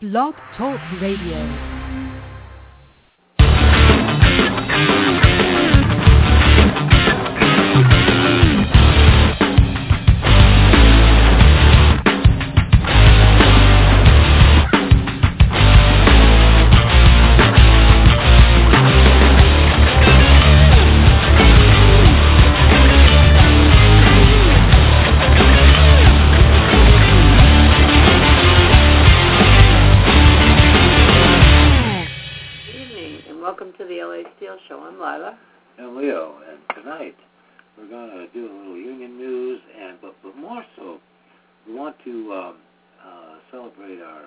Blog Talk Radio. And Leo, and tonight we're going to do a little union news, but more so, we want to celebrate our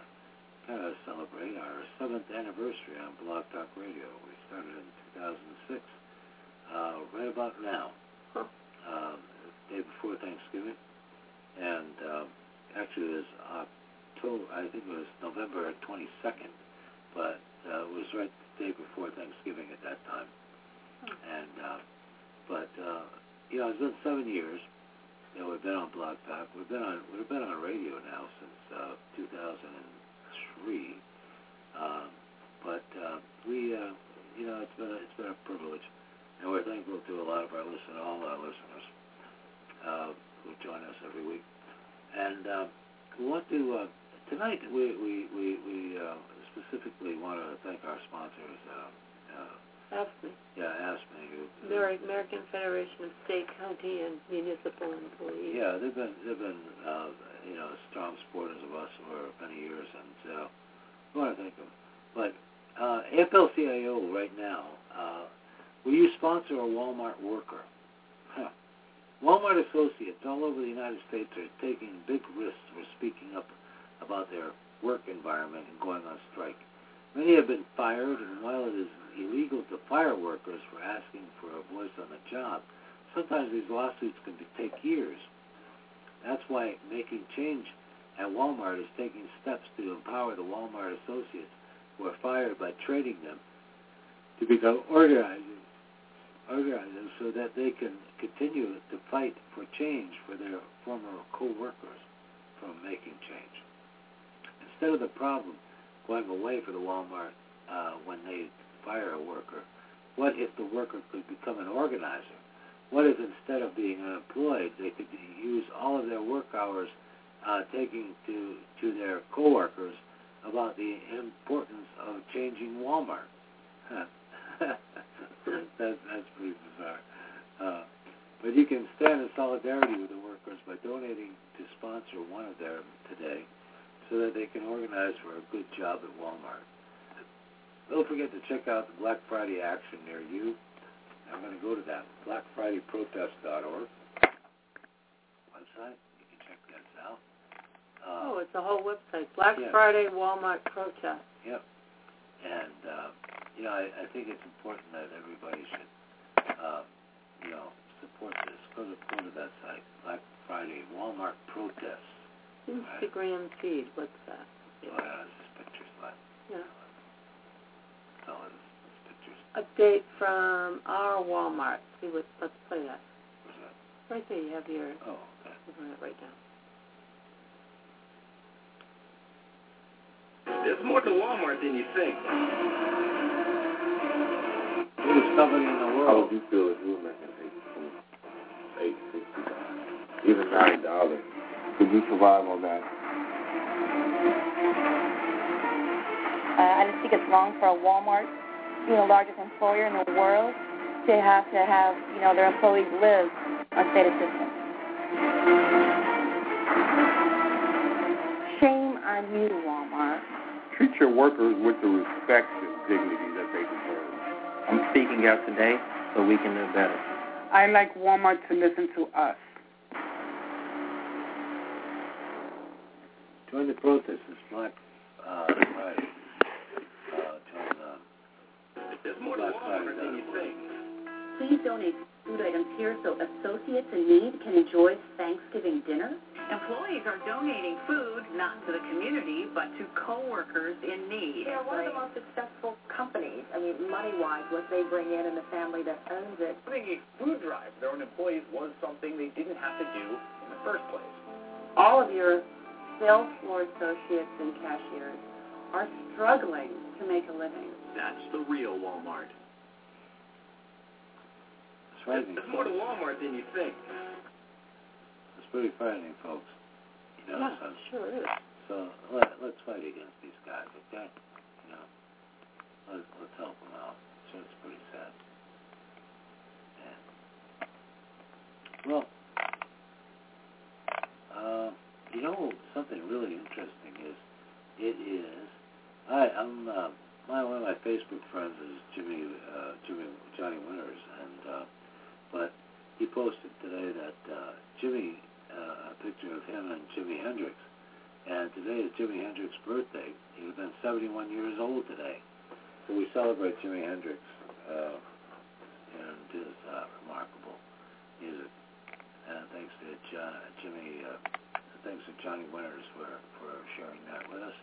7th anniversary on Blog Talk Radio. We started in 2006, right about now, the day before Thanksgiving, and actually it was I think it was November 22nd, but it was right the day before Thanksgiving at that time. And it's been 7 years. We've been on Blog Talk. We've been on radio now since 2003. It's been a privilege, and we're thankful to all our listeners who join us every week. And we want to tonight. We specifically want to thank our sponsors. AFSCME. Yeah, AFSCME. American Federation of State, County, and Municipal Employees. Yeah, they've been strong supporters of us for many years, and we want to thank them. But AFL-CIO right now, will you sponsor a Walmart worker? Walmart associates all over the United States are taking big risks for speaking up about their work environment and going on strike. Many have been fired, and while it is illegal to fire workers for asking for a voice on the job, sometimes these lawsuits can take years. That's why Making Change at Walmart is taking steps to empower the Walmart associates who are fired by training them to become organizers so that they can continue to fight for change for their former co-workers from making change. Instead of the problem going away for the Walmart when they fire a worker, what if the worker could become an organizer? What if instead of being unemployed, they could use all of their work hours taking to their coworkers about the importance of changing Walmart? That's pretty bizarre. But you can stand in solidarity with the workers by donating to sponsor one of them today so that they can organize for a good job at Walmart. Don't forget to check out the Black Friday action near you. I'm going to go to that, blackfridayprotest.org website. You can check that out. It's a whole website, Black Friday Walmart Protest. Yep. And, I think it's important that everybody should, support this. Go to that site, Black Friday Walmart Protest. Instagram feed, what's that? Oh, yeah, it's just pictures left. Yeah. That's all it is. It's pictures. Update from our Walmart. Let's play that. What's that? Right there, you have your... Oh, okay. Run it right down. There's more to Walmart than you think. Biggest company in the world. How would you feel if you were making $8.60, even $9? Could you survive on that? I just think it's wrong for a Walmart, being the largest employer in the world, to have their employees live on state assistance. Shame on you, Walmart. Treat your workers with the respect and dignity that they deserve. I'm speaking out today so we can live better. I like Walmart to listen to us. Join the protest. It's Black Friday. There's more to Walmart than you think. Please donate food items here so associates in need can enjoy Thanksgiving dinner. Employees are donating food, not to the community, but to co-workers in need. They're one of the most successful companies. I mean, money-wise, what they bring in and the family that owns it. Having a food drive for their own employees was something they didn't have to do in the first place. All of your sales floor associates and cashiers are struggling to make a living. That's the real Walmart. It's frightening. It's more to Walmart than you think. It's pretty frightening, folks. You know, Yeah, it sure is. So let's fight against these guys, okay? You know, let's help them out. So it's pretty sad. Yeah. Well, you know, something really interesting is one of my Facebook friends is Johnny Winters, and but he posted today that a picture of him and Jimi Hendrix, and today is Jimi Hendrix's birthday. He would have been 71 years old today, so we celebrate Jimi Hendrix and his remarkable music. And thanks to thanks to Johnny Winters for sharing that with us.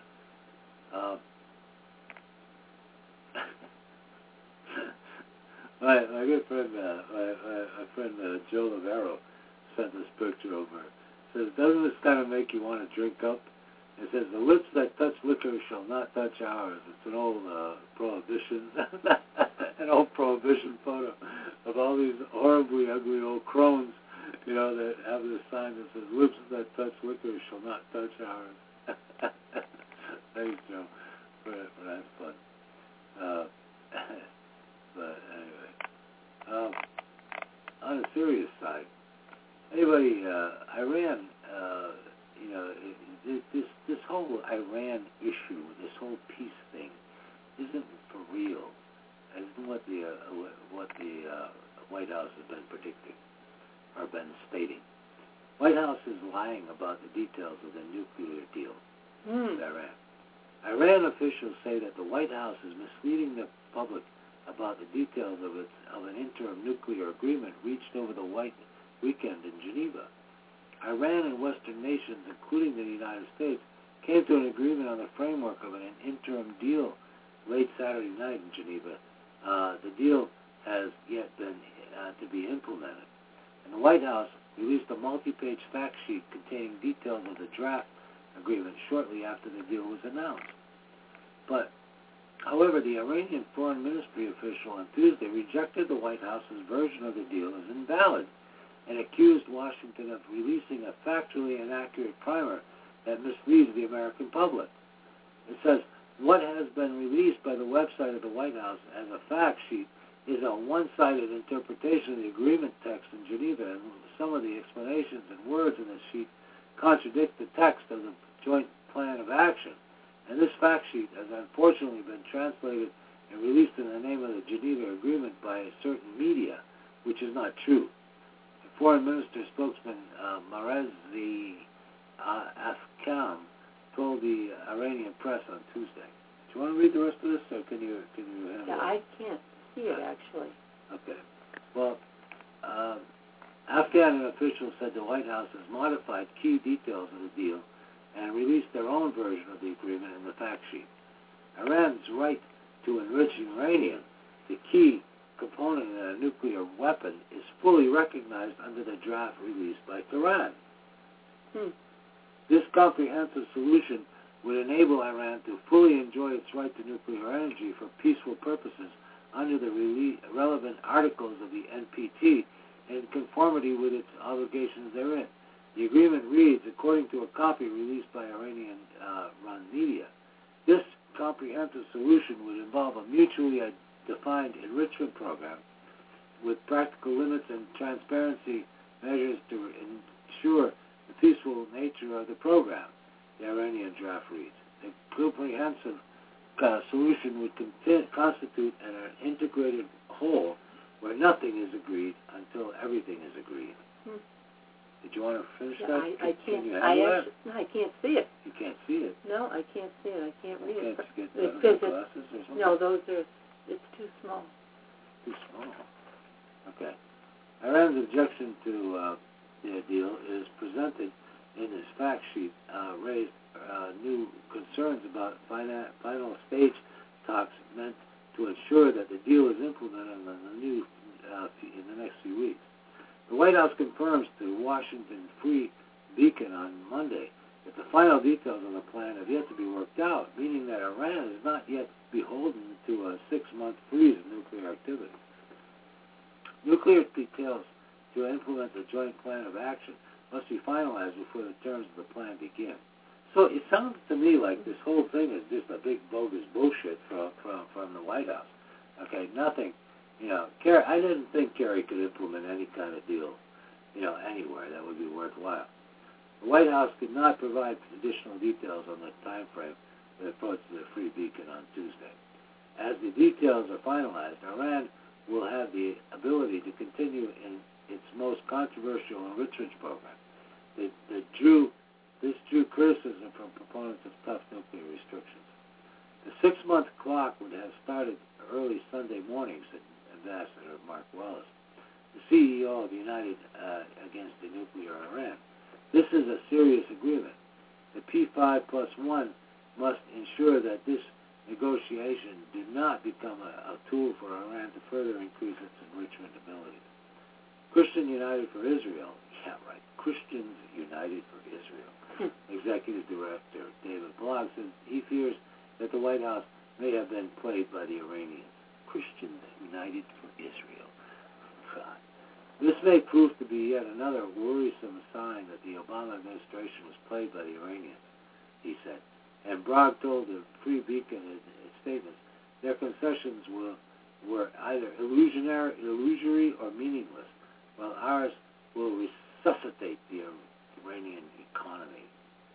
My good friend, my friend Joe Lavero sent this picture over. It says, "Doesn't this kind of make you want to drink up?" It says, "The lips that touch liquor shall not touch ours." It's an old prohibition, an old prohibition photo of all these horribly ugly old crones, you know, that have this sign that says, "Lips that touch liquor shall not touch ours." Thanks, Joe, for that fun. But anyway, on a serious side, anybody, Iran, you know, this whole Iran issue, this whole peace thing, isn't for real. Isn't what the White House has been predicting or been stating. White House is lying about the details of the nuclear deal with Iran. Iran officials say that the White House is misleading the public about the details of an interim nuclear agreement reached over the weekend in Geneva. Iran and Western nations, including the United States, came to an agreement on the framework of an interim deal late Saturday night in Geneva. The deal has yet been to be implemented. And the White House released a multi-page fact sheet containing details of the draft agreement shortly after the deal was announced. But, however, the Iranian Foreign Ministry official on Tuesday rejected the White House's version of the deal as invalid and accused Washington of releasing a factually inaccurate primer that misleads the American public. It says, what has been released by the website of the White House as a fact sheet is a one-sided interpretation of the agreement text in Geneva, and some of the explanations and words in this sheet contradict the text of the joint plan of action. And this fact sheet has unfortunately been translated and released in the name of the Geneva Agreement by certain media, which is not true. The Foreign Minister spokesman Marezi Afkam told the Iranian press on Tuesday. Do you want to read the rest of this, or can you handle Yeah, it? I can't see it, actually. Okay. Well, Afghan officials said the White House has modified key details of the deal and released their own version of the agreement in the fact sheet. Iran's right to enrich uranium, the key component in a nuclear weapon, is fully recognized under the draft released by Tehran. This comprehensive solution would enable Iran to fully enjoy its right to nuclear energy for peaceful purposes under the relevant articles of the NPT in conformity with its obligations therein. The agreement reads, according to a copy released by Iranian-run media, this comprehensive solution would involve a mutually defined enrichment program with practical limits and transparency measures to ensure the peaceful nature of the program, the Iranian draft reads. The comprehensive solution would constitute an integrated whole where nothing is agreed until everything is agreed. Did you want to finish that? I can't. Can you handle that? I can't see it. You can't see it. No, I can't see it. I can't read it. Can't you It get says glasses or something? no, those are. It's too small. Too small. Okay. Iran's objection to the deal is presented in this fact sheet, raised new concerns about final stage talks meant to ensure that the deal is implemented in the next few weeks. The White House confirms to Washington Free Beacon on Monday that the final details of the plan have yet to be worked out, meaning that Iran not yet beholden to a 6-month freeze of nuclear activity. Nuclear details to implement the joint plan of action must be finalized before the terms of the plan begin. So it sounds to me like this whole thing is just a big bogus bullshit from the White House. Okay, nothing. I didn't think Kerry could implement any kind of deal, anywhere that would be worthwhile. The White House could not provide additional details on the time frame for the approach to the Free Beacon on Tuesday. As the details are finalized, Iran will have the ability to continue in its most controversial enrichment program. This drew criticism from proponents of tough nuclear restrictions. The 6-month clock would have started early Sunday morning, said Ambassador Mark Wallace, the CEO of United Against the Nuclear Iran. This is a serious agreement. The P5+1 must ensure that this negotiation do not become a tool for Iran to further increase its enrichment ability. Christian United for Israel, Christians United for Israel, Executive Director David Blogg says he fears that the White House may have been played by the Iranians. Christians United for Israel. God. This may prove to be yet another worrisome sign that the Obama administration was played by the Iranians, he said. And Bragg told the Free Beacon in his statements their concessions were either illusory or meaningless, while ours will resuscitate the Iranian economy.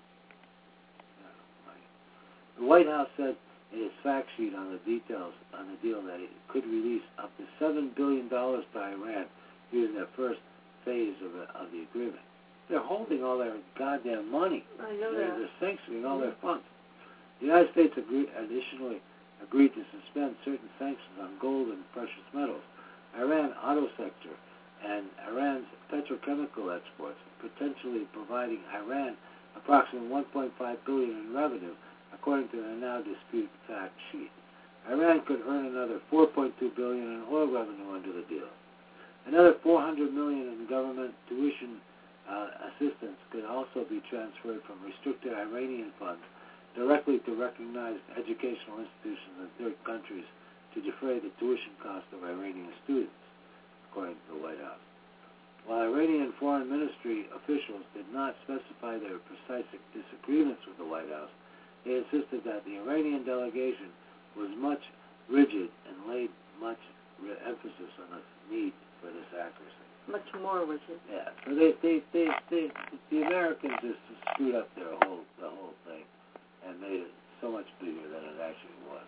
The White House said in its fact sheet on the details on the deal that it could release up to $7 billion to Iran using their first phase of the agreement. They're holding all their goddamn money. I know that. They're sanctioning all their funds. The United States additionally agreed to suspend certain sanctions on gold and precious metals, Iran auto sector, and Iran's petrochemical exports, potentially providing Iran approximately $1.5 billion in revenue, according to the now disputed fact sheet. Iran could earn another $4.2 billion in oil revenue under the deal. Another $400 million in government tuition assistance could also be transferred from restricted Iranian funds directly to recognized educational institutions in third countries to defray the tuition cost of Iranian students, according to the White House. While Iranian foreign ministry officials did not specify their precise disagreements with the White House, they insisted that the Iranian delegation was much rigid and laid much emphasis on the need for this accuracy. Much more rigid. Yeah. So the Americans just screwed up the whole thing and made it so much bigger than it actually was.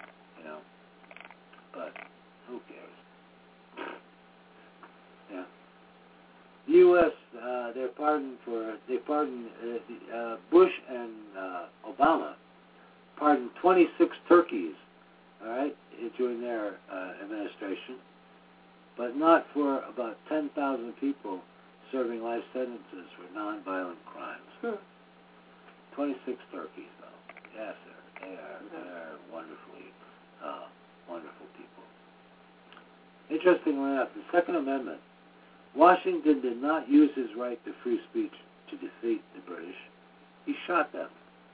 But who cares? Yeah. The U.S. Bush and Obama pardoned 26 turkeys, all right, during their administration, but not for about 10,000 people serving life sentences for nonviolent crimes. 26 turkeys, though. Yes, sir. They are wonderfully wonderful people. Interestingly enough, the Second Amendment, Washington did not use his right to free speech to defeat the British. He shot them.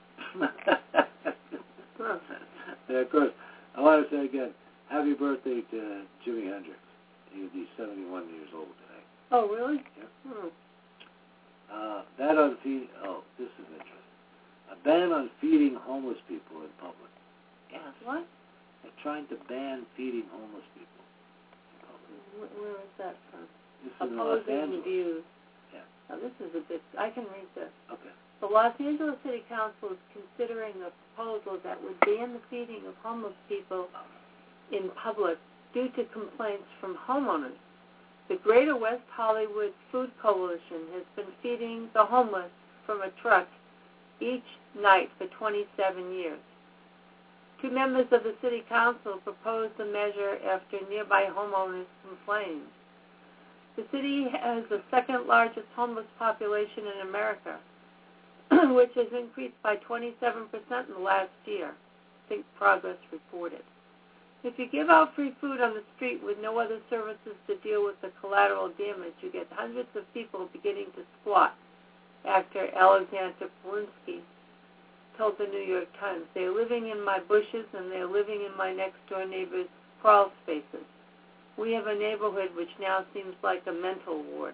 And of course, I want to say again, happy birthday to Jimi Hendrix. He would be 71 years old today. Oh, really? Yeah. Ban on feeding. Oh, this is interesting. A ban on feeding homeless people in public. Yes. What? They're trying to ban feeding homeless people in public. Where is that from? This is in Los Opposing Angeles. views. Yeah. Now, this is a bit. I can read this. Okay. The Los Angeles City Council is considering a proposal that would ban the feeding of homeless people in public due to complaints from homeowners. The Greater West Hollywood Food Coalition has been feeding the homeless from a truck each night for 27 years. 2 members of the City Council proposed the measure after nearby homeowners complained. The city has the second largest homeless population in America, which has increased by 27% in the last year, Think Progress reported. If you give out free food on the street with no other services to deal with the collateral damage, you get hundreds of people beginning to squat, actor Alexander Polinsky told the New York Times. They're living in my bushes and they're living in my next-door neighbor's crawl spaces. We have a neighborhood which now seems like a mental ward.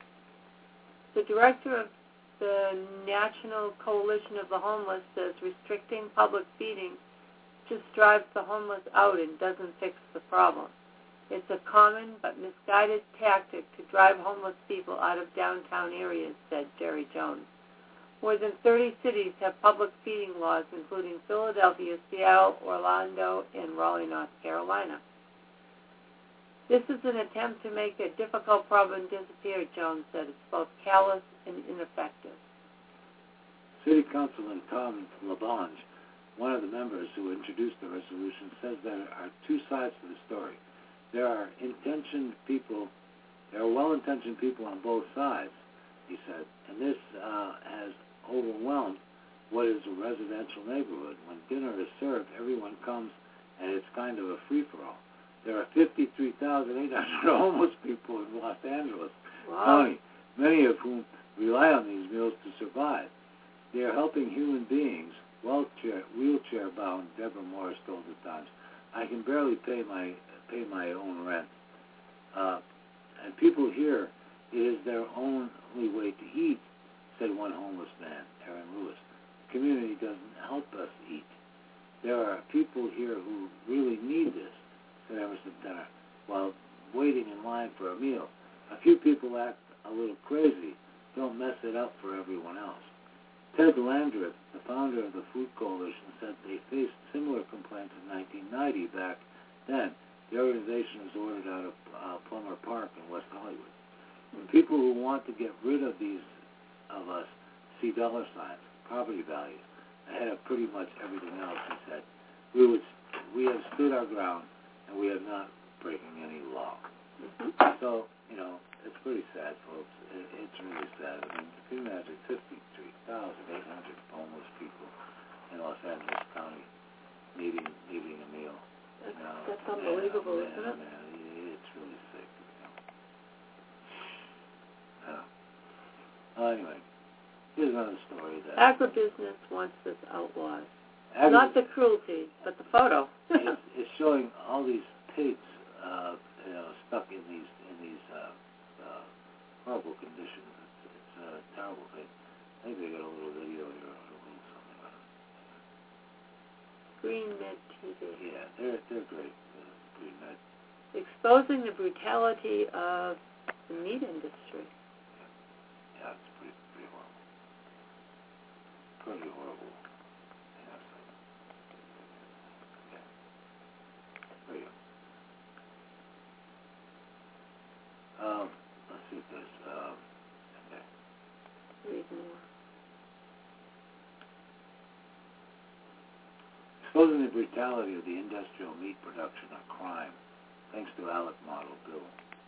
The director of the National Coalition of the Homeless says restricting public feeding just drives the homeless out and doesn't fix the problem. It's a common but misguided tactic to drive homeless people out of downtown areas, said Jerry Jones. More than 30 cities have public feeding laws, including Philadelphia, Seattle, Orlando, and Raleigh, North Carolina. This is an attempt to make a difficult problem disappear, Jones said. It's both callous and ineffective. City Councilman Tom LaBonge, one of the members who introduced the resolution, says there are two sides to the story. There are well-intentioned people on both sides, he said, and this has overwhelmed what is a residential neighborhood. When dinner is served, everyone comes, and it's kind of a free-for-all. There are 53,800 homeless people in Los Angeles County, many of whom rely on these meals to survive. They are helping human beings. Wheelchair-bound Deborah Morris told the Times, "I can barely pay my own rent, and people here, it is their only way to eat," said one homeless man, Aaron Lewis. "The community doesn't help us eat. There are people here who really need this," said Emerson Tenner, while waiting in line for a meal. "A few people act a little crazy. Don't mess it up for everyone else." Ted Landreth, the founder of the Food Coalition, said they faced similar complaints in 1990. Back then, the organization was ordered out of Plummer Park in West Hollywood. When people who want to get rid of these of us see dollar signs, property values, ahead of pretty much everything else, he said, we have stood our ground, and we are not breaking any law. So, it's pretty sad, folks. It's really sad. I mean, if you imagine 53,800 homeless people in Los Angeles County needing a meal. That's unbelievable, isn't it? Man, it's really sick. Anyway, here's another story. Agribusiness wants this outlawed. Not the cruelty, but the photo. It's showing all these pigs, stuck in these horrible conditions. It's a terrible thing. I think they got a little video here, a little something on it. Green Med TV. Yeah, they're great. Green Med. Exposing the brutality of the meat industry. Yeah, it's pretty horrible. Pretty horrible. Yeah. There you go. Let's see if there's okay. Read more. Exposing the brutality of the industrial meat production a crime, thanks to ALEC model bill.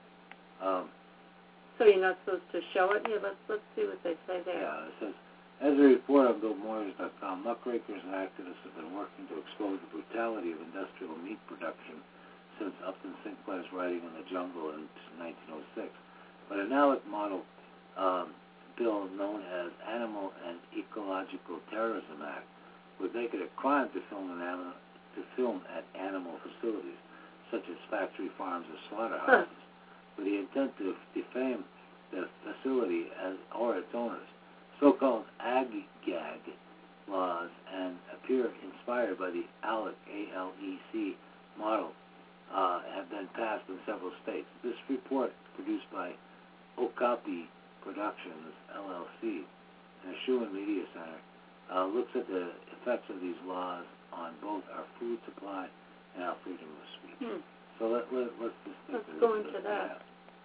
So you're not supposed to show it? Yeah, let's see what they say there. Yeah, it says, as a report on BillMoyers.com, muckrakers and activists have been working to expose the brutality of industrial meat production since Upton Sinclair's writing in the Jungle in 1906. But an ALEC model bill known as Animal and Ecological Terrorism Act would make it a crime to film at animal facilities, such as factory farms or slaughterhouses, with the intent to defame the facility or its owners. So-called ag-gag laws and appear inspired by the ALEC, A-L-E-C model, have been passed in several states. This report, produced by Okapi Productions, LLC, and Schumann Media Center, looks at the effects of these laws on both our food supply and our freedom of speech. So let's go into that.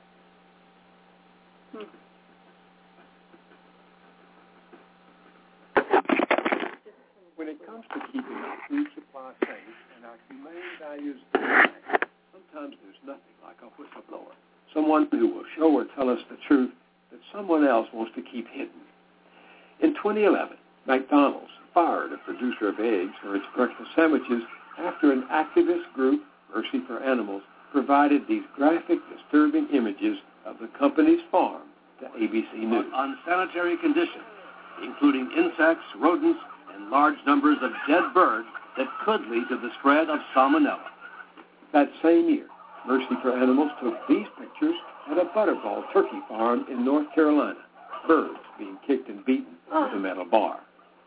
When it comes to keeping our food supply safe and our humane values intact, sometimes there's nothing like a whistleblower, someone who will show or tell us the truth that someone else wants to keep hidden. In 2011, McDonald's fired a producer of eggs for its breakfast sandwiches after an activist group, Mercy for Animals, provided these graphic, disturbing images of the company's farm to ABC News. Unsanitary conditions, including insects, rodents, and large numbers of dead birds that could lead to the spread of salmonella. That same year, Mercy for Animals took these pictures at a butterball turkey farm in North Carolina, birds being kicked and beaten with a metal bar.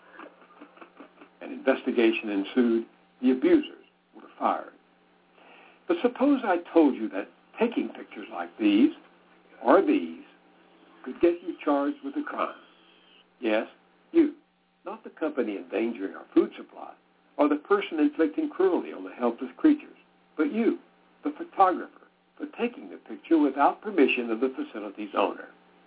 An investigation ensued. The abusers were fired. But suppose I told you that taking pictures like these, or these, could get you charged with a crime. Yes, you, not the company endangering our food supply, or the person inflicting cruelty on the helpless creatures, but you, the photographer, for taking the picture without permission of the facility's owner.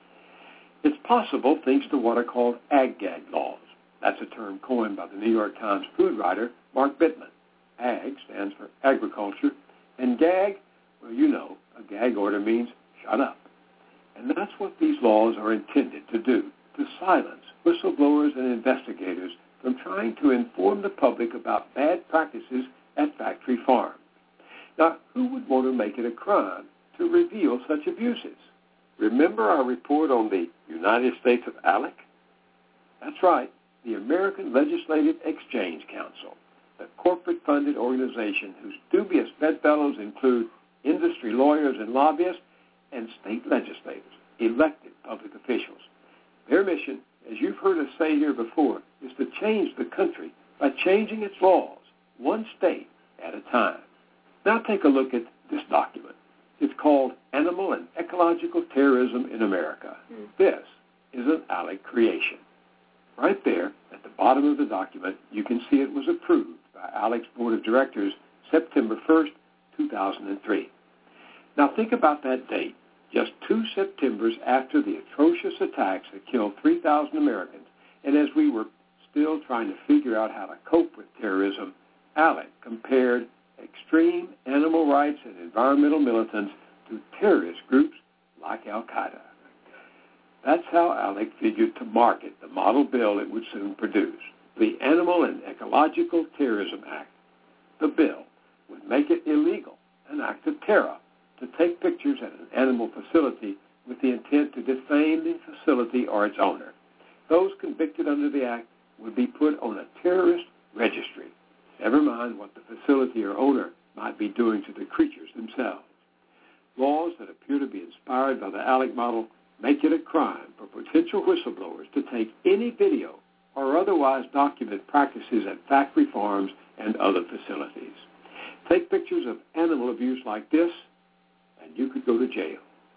It's possible thanks to what are called ag-gag laws. That's a term coined by the New York Times food writer Mark Bittman. Ag stands for agriculture, and gag, well, you know, a gag order means shut up. And that's what these laws are intended to do, to silence whistleblowers and investigators from trying to inform the public about bad practices at factory farms. Now, who would want to make it a crime to reveal such abuses? Remember our report on the United States of ALEC? That's right, the American Legislative Exchange Council, the corporate-funded organization whose dubious bedfellows include industry lawyers and lobbyists and state legislators, elected public officials. Their mission, as you've heard us say here before, is to change the country by changing its laws, one state at a time. Now take a look at this document. It's called Animal and Ecological Terrorism in America. This is an ALEC creation. Right there, at the bottom of the document, you can see it was approved by ALEC's Board of Directors September 1st, 2003. Now think about that date, just 2 Septembers after the atrocious attacks that killed 3,000 Americans, and as we were still trying to figure out how to cope with terrorism, ALEC compared extreme animal rights and environmental militants to terrorist groups like Al-Qaeda. That's how ALEC figured to market the model bill it would soon produce, the Animal and Ecological Terrorism Act. The bill would make it illegal, an act of terror, to take pictures at an animal facility with the intent to defame the facility or its owner. Those convicted under the act would be put on a terrorist registry. Never mind what the facility or owner might be doing to the creatures themselves. Laws that appear to be inspired by the ALEC model make it a crime for potential whistleblowers to take any video or otherwise document practices at factory farms and other facilities. Take pictures of animal abuse like this, and you could go to jail.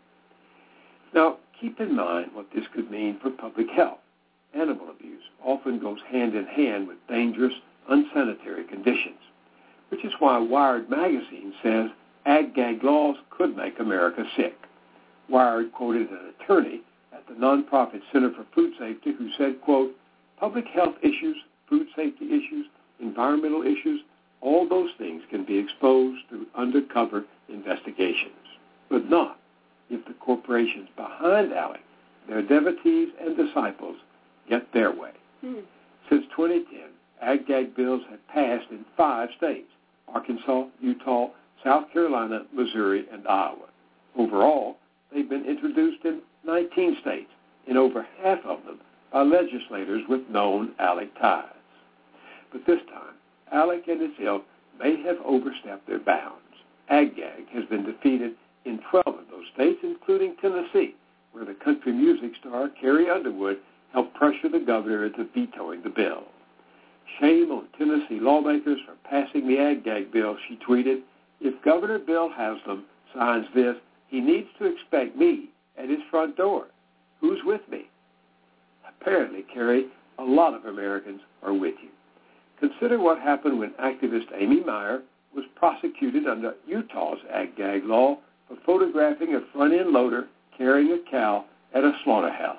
Now, keep in mind what this could mean for public health. Animal abuse often goes hand in hand with dangerous, unsanitary conditions, which is why Wired magazine says ag-gag laws could make America sick. Wired quoted an attorney at the nonprofit Center for Food Safety who said, quote, public health issues, food safety issues, environmental issues, all those things can be exposed through undercover investigations, but not if the corporations behind ALEC, their devotees and disciples, get their way. Since 2010, ag-gag bills have passed in 5 states, Arkansas, Utah, South Carolina, Missouri, and Iowa. Overall, they've been introduced in 19 states, in over half of them by legislators with known ALEC ties. But this time, ALEC and its ilk may have overstepped their bounds. Ag-gag has been defeated in 12 of those states, including Tennessee, where the country music star Carrie Underwood helped pressure the governor into vetoing the bill. Shame on Tennessee lawmakers for passing the ag-gag bill, she tweeted. If Governor Bill Haslam signs this, he needs to expect me at his front door. Who's with me? Apparently, Carrie, a lot of Americans are with you. Consider what happened when activist Amy Meyer was prosecuted under Utah's ag-gag law for photographing a front-end loader carrying a cow at a slaughterhouse.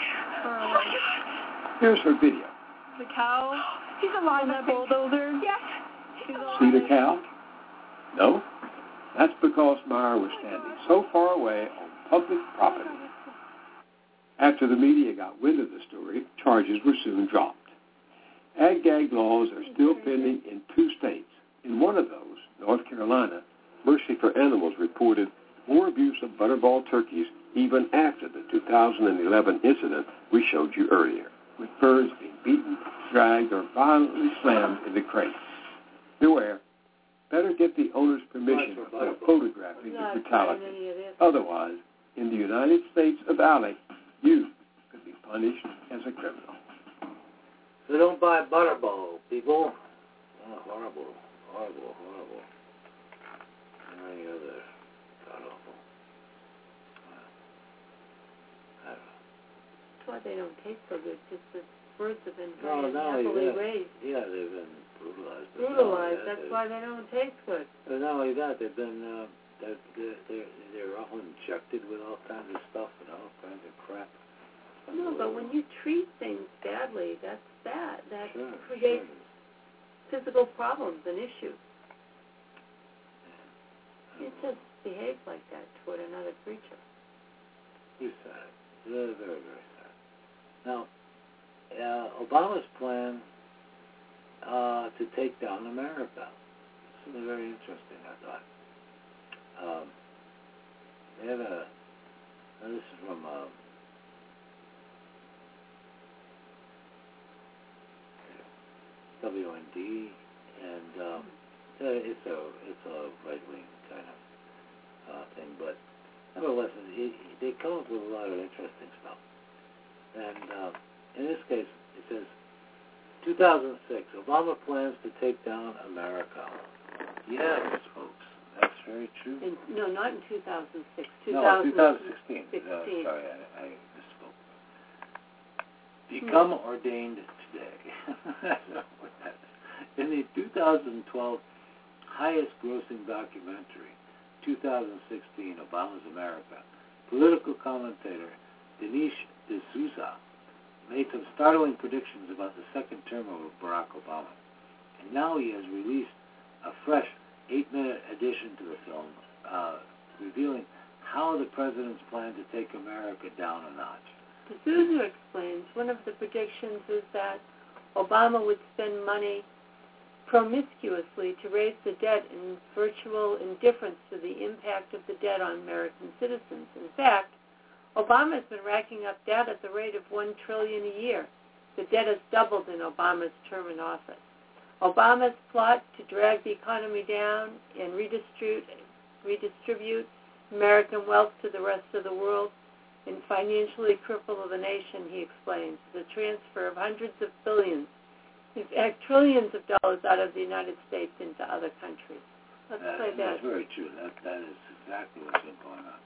Here's her video. The cow, she's alive in that bulldozer. Yes. See the cow? No? That's because Meyer was standing so far away on public property. After the media got wind of the story, charges were soon dropped. Ag-gag laws are still pending in 2 states. In one of those, North Carolina, Mercy for Animals reported more abuse of butterball turkeys even after the 2011 incident we showed you earlier, with birds being beaten, dragged, or violently slammed in the crate. Beware. Better get the owner's permission before photographing the brutality. Otherwise, in the United States of Ali, you could be punished as a criminal. So don't buy Butterball, people. Oh, horrible, horrible, horrible. And any other god awful. I don't know. That's why they don't taste so good. Just the birds have been No, happily raised. Yeah, they've been brutalized. Brutalized. That's why they don't taste good. But not only that, they've been they're all injected with all kinds of stuff and all kinds of crap. No, but when you treat things badly, that's bad. That creates physical problems and issues. You just behave like that toward another creature. Very sad. Very, very, very sad. Now, Obama's plan to take down America. Something very interesting, I thought. They have this is from WND, and it's a right-wing kind of thing, but nevertheless, they come up with a lot of interesting stuff. And in this case, it says, 2006, Obama plans to take down America. Yes, folks, that's very true. No, not in 2006. No, 2016. Sorry, I misspoke. Become ordained today. In the 2012 highest-grossing documentary, 2016, Obama's America, political commentator Dinesh D'Souza made some startling predictions about the second term of Barack Obama. And now he has released a fresh 8-minute addition to the film, revealing how the president's plan to take America down a notch. D'Souza explains one of the predictions is that Obama would spend money promiscuously to raise the debt in virtual indifference to the impact of the debt on American citizens. In fact, Obama has been racking up debt at the rate of $1 trillion a year. The debt has doubled in Obama's term in office. Obama's plot to drag the economy down and redistribute American wealth to the rest of the world and financially cripple the nation, he explains, the transfer of hundreds of billions, in fact trillions of dollars out of the United States into other countries. Let's play that. That's very true. That is exactly what's been going on.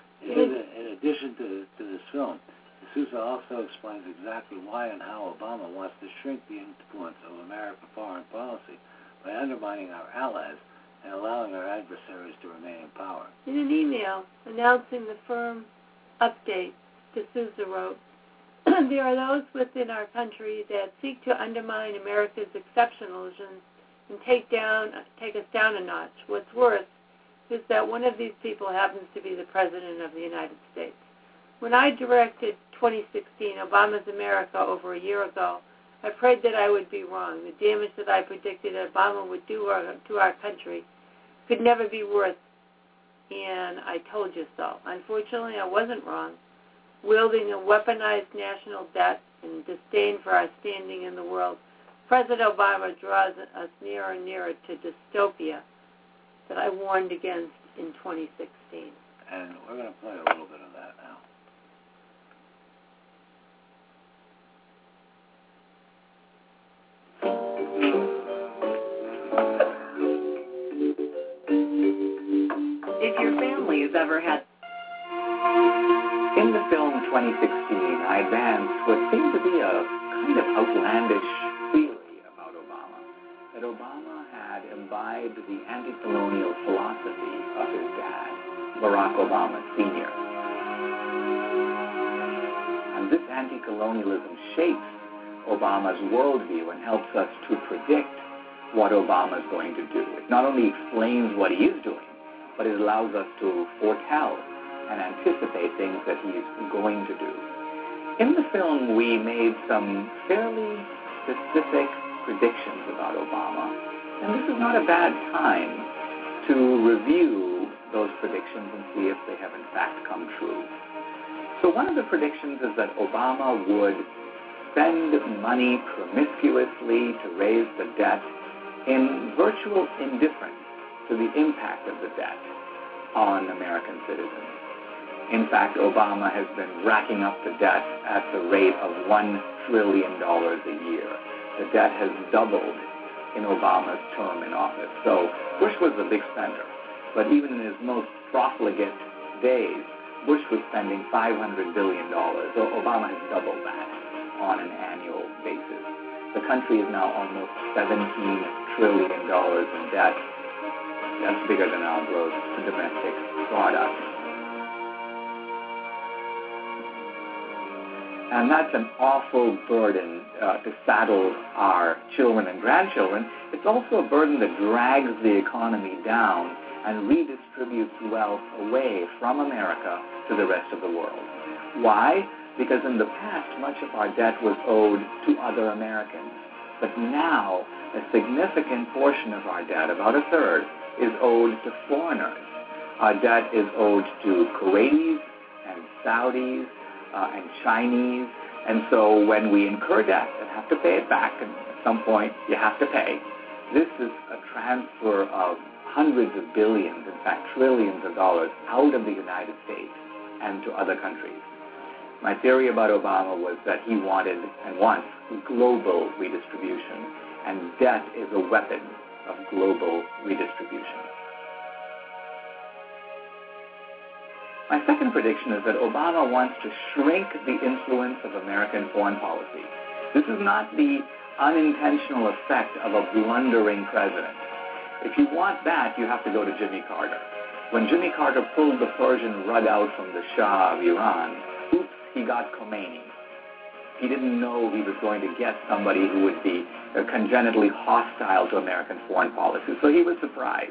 In addition to this film, D'Souza also explains exactly why and how Obama wants to shrink the influence of American foreign policy by undermining our allies and allowing our adversaries to remain in power. In an email announcing the firm update, D'Souza wrote, there are those within our country that seek to undermine America's exceptionalism and take us down a notch. What's worse is that one of these people happens to be the President of the United States. When I directed 2016, Obama's America, over a year ago, I prayed that I would be wrong. The damage that I predicted that Obama would do to our country could never be worse, and I told you so. Unfortunately, I wasn't wrong. Wielding a weaponized national debt and disdain for our standing in the world, President Obama draws us nearer and nearer to dystopia that I warned against in 2016. And we're going to play a little bit of that now. If your family has ever had... In the film 2016, I advanced what seemed to be a kind of outlandish theory about Obama, that Obama had imbibed the anti-colonial philosophy of his dad, Barack Obama Sr. And this anti-colonialism shapes Obama's worldview and helps us to predict what Obama is going to do. It not only explains what he is doing, but it allows us to foretell and anticipate things that he is going to do. In the film, we made some fairly specific predictions about Obama, and this is not a bad time to review those predictions and see if they have in fact come true. So one of the predictions is that Obama would spend money promiscuously to raise the debt in virtual indifference to the impact of the debt on American citizens. In fact, Obama has been racking up the debt at the rate of $1 trillion a year. The debt has doubled in Obama's term in office. So Bush was a big spender, but even in his most profligate days, Bush was spending $500 billion. So Obama has doubled that on an annual basis. The country is now almost $17 trillion in debt. That's bigger than our gross domestic product. And that's an awful burden to saddle our children and grandchildren. It's also a burden that drags the economy down and redistributes wealth away from America to the rest of the world. Why? Because in the past, much of our debt was owed to other Americans. But now, a significant portion of our debt, about a third, is owed to foreigners. Our debt is owed to Kuwaitis and Saudis and Chinese. And so when we incur debt and have to pay it back, and at some point you have to pay, this is a transfer of hundreds of billions, in fact trillions of dollars, out of the United States and to other countries. My theory about Obama was that he wanted and wants global redistribution, and debt is a weapon of global redistribution. My second prediction is that Obama wants to shrink the influence of American foreign policy. This is not the unintentional effect of a blundering president. If you want that, you have to go to Jimmy Carter. When Jimmy Carter pulled the Persian rug out from the Shah of Iran, oops, he got Khomeini. He didn't know he was going to get somebody who would be congenitally hostile to American foreign policy, so he was surprised.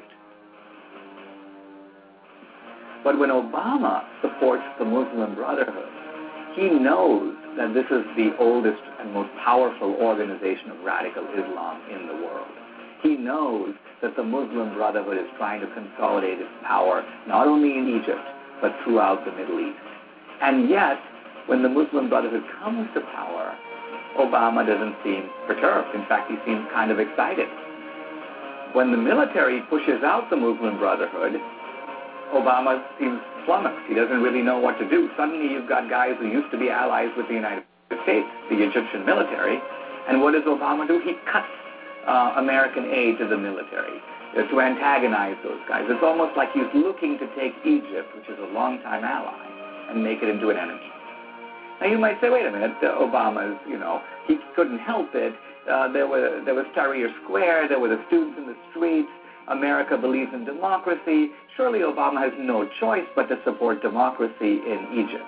But when Obama supports the Muslim Brotherhood, he knows that this is the oldest and most powerful organization of radical Islam in the world. He knows that the Muslim Brotherhood is trying to consolidate its power not only in Egypt, but throughout the Middle East. And yet, when the Muslim Brotherhood comes to power, Obama doesn't seem perturbed. In fact, he seems kind of excited. When the military pushes out the Muslim Brotherhood, Obama seems flummoxed. He doesn't really know what to do. Suddenly you've got guys who used to be allies with the United States, the Egyptian military, and what does Obama do? He cuts American aid to the military to antagonize those guys. It's almost like he's looking to take Egypt, which is a longtime ally, and make it into an enemy. Now you might say, wait a minute, Obama's, he couldn't help it. There was Tahrir Square, there were the students in the streets, America believes in democracy. Surely Obama has no choice but to support democracy in Egypt.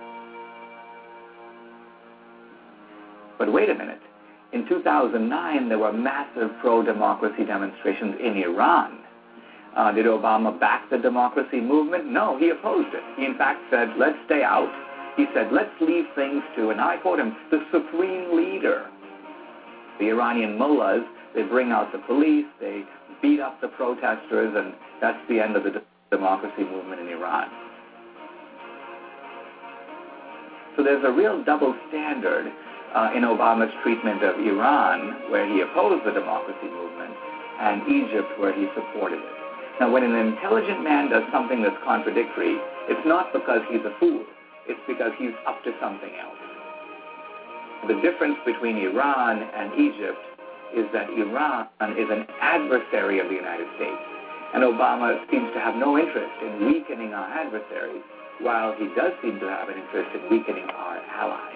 But wait a minute. In 2009, there were massive pro-democracy demonstrations in Iran. Did Obama back the democracy movement? No, he opposed it. He, in fact, said, let's stay out. He said, let's leave things to, and I quote him, the supreme leader. The Iranian mullahs, they bring out the police, they beat up the protesters, and that's the end of the democracy movement in Iran. So there's a real double standard in Obama's treatment of Iran, where he opposed the democracy movement, and Egypt, where he supported it. Now, when an intelligent man does something that's contradictory, it's not because he's a fool. It's because he's up to something else. The difference between Iran and Egypt is that Iran is an adversary of the United States, and Obama seems to have no interest in weakening our adversaries, while he does seem to have an interest in weakening our allies.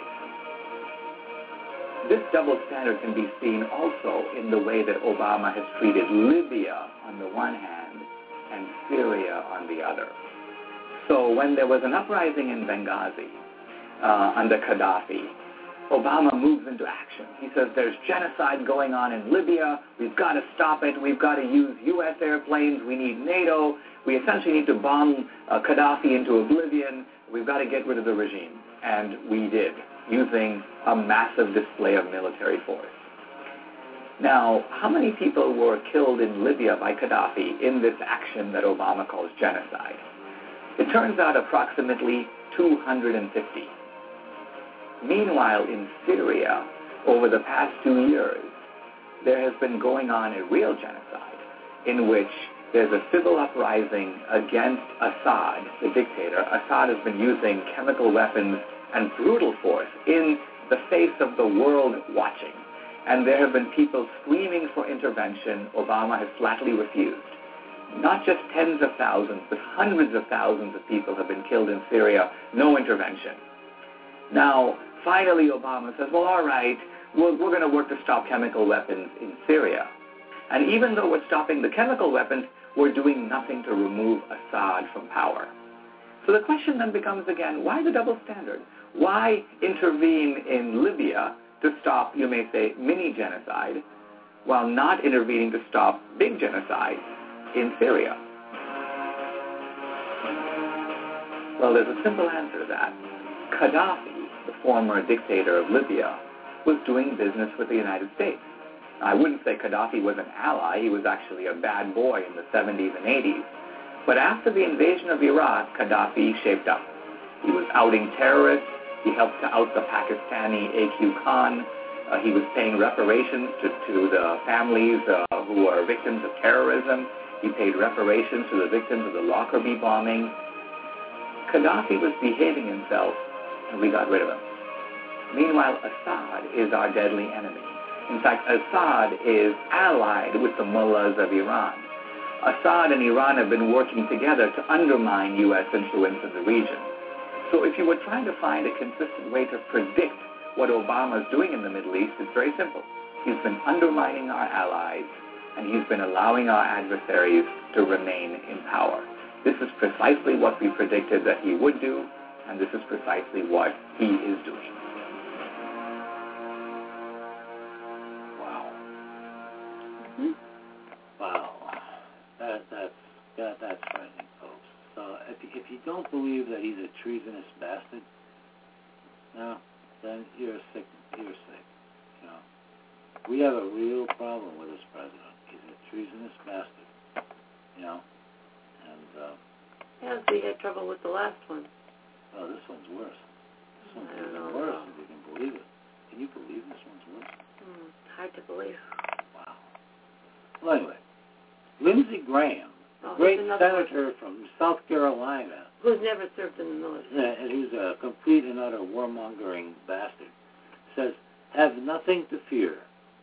This double standard can be seen also in the way that Obama has treated Libya on the one hand and Syria on the other. So when there was an uprising in Benghazi under Gaddafi, Obama moves into action. He says there's genocide going on in Libya. We've got to stop it. We've got to use U.S. airplanes. We need NATO. We essentially need to bomb Gaddafi into oblivion. We've got to get rid of the regime. And we did, using a massive display of military force. Now, how many people were killed in Libya by Gaddafi in this action that Obama calls genocide? It turns out approximately 250. Meanwhile, in Syria, over the past 2 years, there has been going on a real genocide in which there's a civil uprising against Assad, the dictator. Assad has been using chemical weapons and brutal force in the face of the world watching. And there have been people screaming for intervention. Obama has flatly refused. Not just tens of thousands, but hundreds of thousands of people have been killed in Syria. No intervention. Now, finally, Obama says, well, all right, we're going to work to stop chemical weapons in Syria. And even though we're stopping the chemical weapons, we're doing nothing to remove Assad from power. So the question then becomes again, why the double standard? Why intervene in Libya to stop, you may say, mini-genocide, while not intervening to stop big genocide in Syria? Well, there's a simple answer to that. Gaddafi, the former dictator of Libya, was doing business with the United States. I wouldn't say Gaddafi was an ally. He was actually a bad boy in the 70s and 80s. But after the invasion of Iraq, Gaddafi shaped up. He was outing terrorists. He helped to out the Pakistani A.Q. Khan. He was paying reparations to the families who were victims of terrorism. He paid reparations to the victims of the Lockerbie bombing. Gaddafi was behaving himself, and we got rid of him. Meanwhile, Assad is our deadly enemy. In fact, Assad is allied with the mullahs of Iran. Assad and Iran have been working together to undermine U.S. influence in the region. So if you were trying to find a consistent way to predict what Obama is doing in the Middle East, it's very simple. He's been undermining our allies, and he's been allowing our adversaries to remain in power. This is precisely what we predicted that he would do, and this is precisely what he is doing. Wow. That's frightening, folks. So if you don't believe that he's a treasonous bastard, no, then you're sick. You know, we have a real problem with this president. He's a treasonous bastard. You know, and yeah, so you had trouble with the last one. Oh, this one's worse. This one's even worse, if you can believe it. Can you believe this one's worse? Hard to believe. Wow. Well, anyway, Lindsey Graham, great senator from South Carolina, who's never served in the military, and who's a complete and utter warmongering bastard, says, "Have nothing to fear.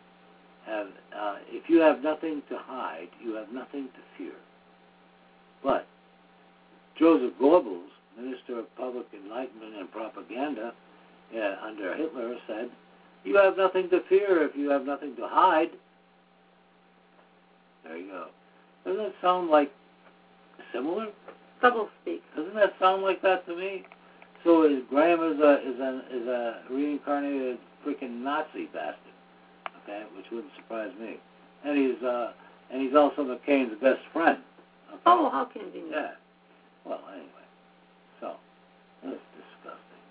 If you have nothing to hide, you have nothing to fear." But Joseph Goebbels, Minister of Public Enlightenment and Propaganda under Hitler, said, "You have nothing to fear if you have nothing to hide." There you go. Doesn't that sound like similar? Double speak. Doesn't that sound like that to me? So Graham is a reincarnated freaking Nazi bastard, okay, which wouldn't surprise me. And he's also McCain's best friend. Okay? Oh, how convenient. Yeah. Well, anyway, so that's disgusting.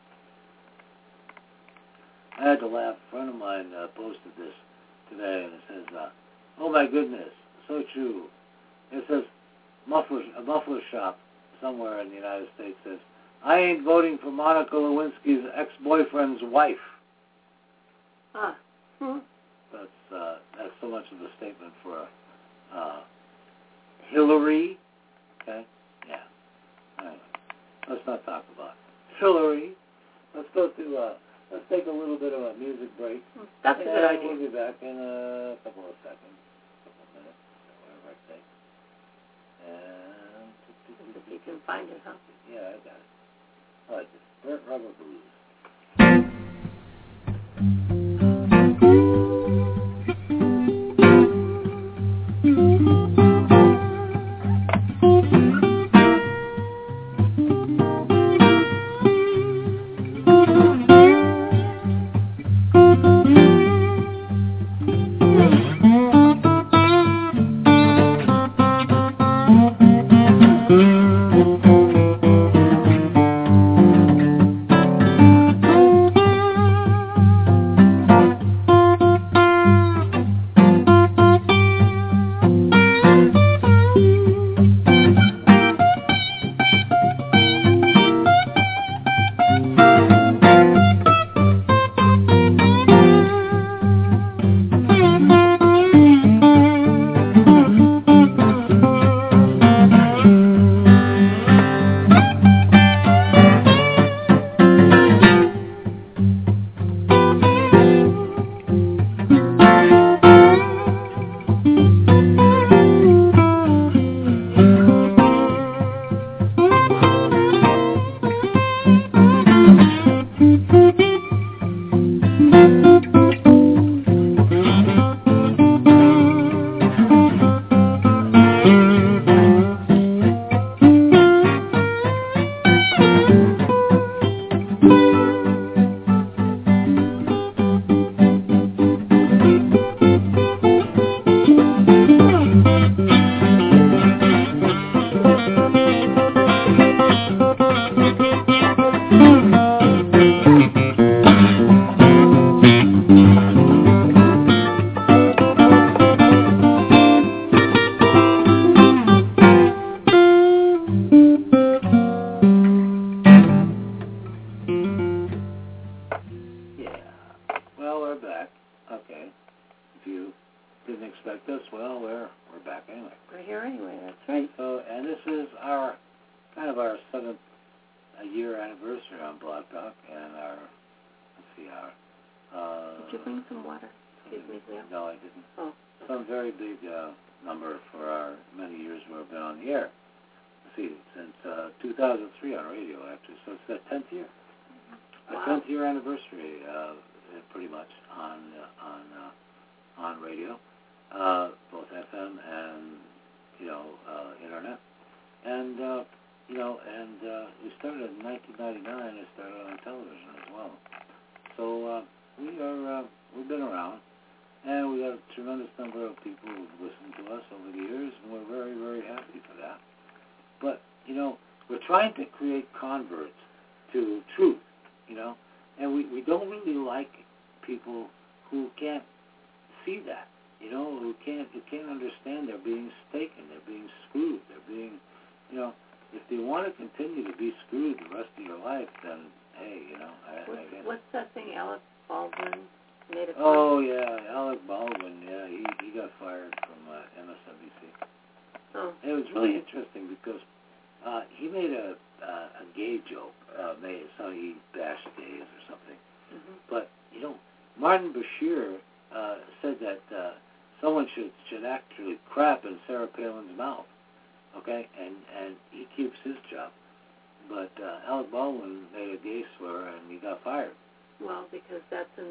I had to laugh. A friend of mine posted this today, and it says, "Oh my goodness, so true." It says, a muffler shop somewhere in the United States says, "I ain't voting for Monica Lewinsky's ex-boyfriend's wife." That's so much of a statement for Hillary. Okay, yeah. Anyway, let's not talk about Hillary. Let's go to. Let's take a little bit of a music break. That's a good idea. We'll be back in a couple of seconds, a couple of minutes, whatever I say. And if you can find it, huh? Yeah, I got it. I like this. Burnt Rubber Blues. expect us, well, we're back anyway. We're here anyway. That's right. So, and this is our kind of our 7th year anniversary on Blog Talk, and our Did you bring some water? Excuse me, Leo. No, I didn't. Oh. Some very big number for our many years we've been on the air. Let's see, since 2003 on radio, actually. So it's the 10th year. Wow. Our 10th year anniversary, pretty much on radio, both FM and internet, and we started in 1999. It started on television as well. So we've been around, and we got a tremendous number of people who've listened to us over the years, and we're very, very happy for that. But we're trying to create converts to truth, and we don't really like people who can't see that, who can't understand they're being taken, they're being screwed, they're being, if they want to continue to be screwed the rest of your life, then hey, I guess. What's that thing Alec Baldwin made a Oh yeah, Alec Baldwin, yeah, he got fired from MSNBC. Oh. And it was really interesting because he made a gay joke, he bashed gays or something. Mm-hmm. But Martin Bashir said that someone should actually crap in Sarah Palin's mouth, okay, and he keeps his job. But Alec Baldwin made a gay slur and he got fired. Well, because that's in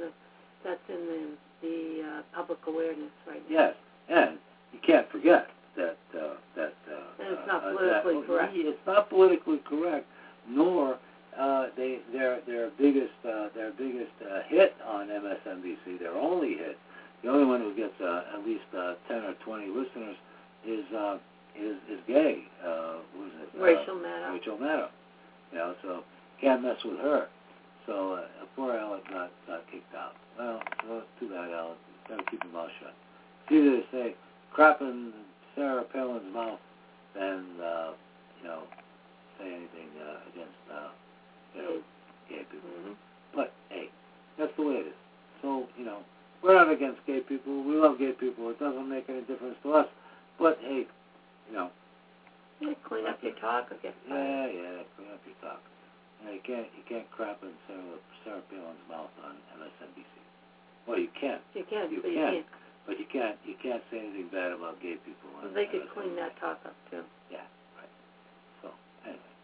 the public awareness right now. Yes, and you can't forget that and it's not politically correct. It's not politically correct, nor their biggest hit on MSNBC, their only hit, the only one who gets at least 10 or 20 listeners is gay. Who is it? Rachel Maddow. Rachel Maddow. So can't mess with her. So poor Alec got kicked out. Well, it's too bad, Alec. Got to keep your mouth shut. It's either to say crap in Sarah Palin's mouth than say anything against gay people. Mm-hmm. But hey, that's the way it is. So we're not against gay people. We love gay people. It doesn't make any difference to us. But hey, Yeah, clean up your talk or get fired. Yeah, clean up your talk. You can't crap in Sarah Palin's mouth on MSNBC. Well, you can. You can, you but can. you can't. But you can't say anything bad about gay people. Well, they could clean that talk up too. Yeah, right. So anyway,